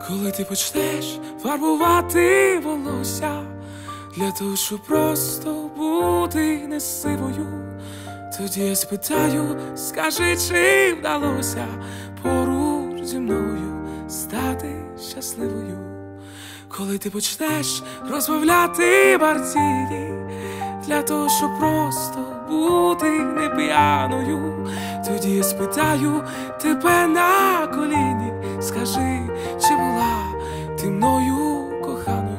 Коли ти почнеш фарбувати волосся для того, щоб просто бути не сивою, тоді я спитаю, скажи, чи вдалося поруч зі мною стати щасливою. Коли ти почнеш розмовляти мартіні для того, щоб просто бути не п'яною, тоді я спитаю тебе на коліні, скажи, чи була ти мною коханою.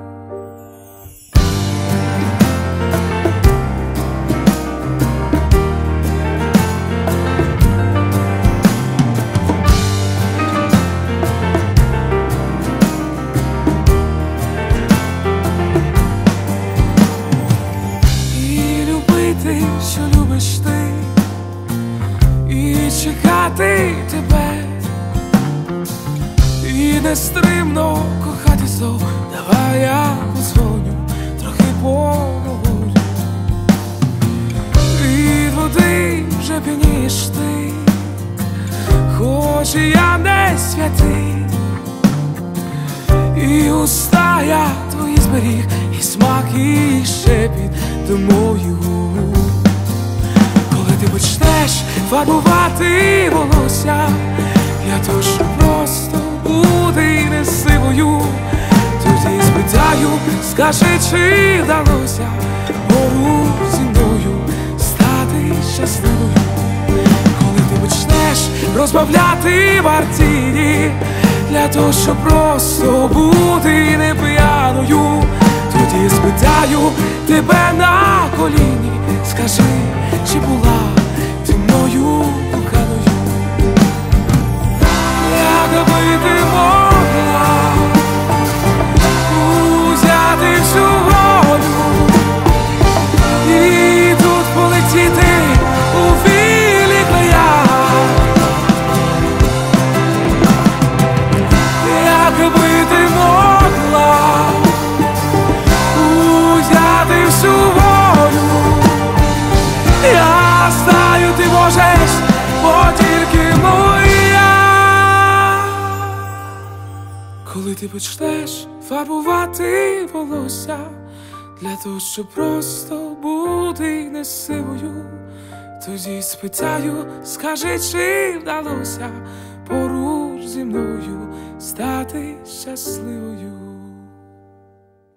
Що любиш ти, і чекати тебе, і нестримно кохати знов. Давай я подзвоню, трохи поговорю. Від води вже п'янієш ти, хоч і я не святий, і уста я твої зберіг, і смак, і шепіт до моїх губ. Ти почнеш фарбувати волосся для того, щоб просто бути не сивою, тоді спитаю, скажи, чи вдалося поруч зі мною стати щасливою. Коли ти почнеш розбавляти мартіні для того, щоб просто бути не п'яною, тоді спитаю тебе на коліні, скажи, чи була ти мною коханою. Якби ти могла узяти всю волю і тут полетіти у вільних краях, якби ти могла узяти всю волю, я знаю, ти можеш, бо тільки моя. Коли ти почнеш фарбувати волосся для того, щоб просто бути не сивою, тоді спитаю, скажи, чи вдалося поруч зі мною стати щасливою.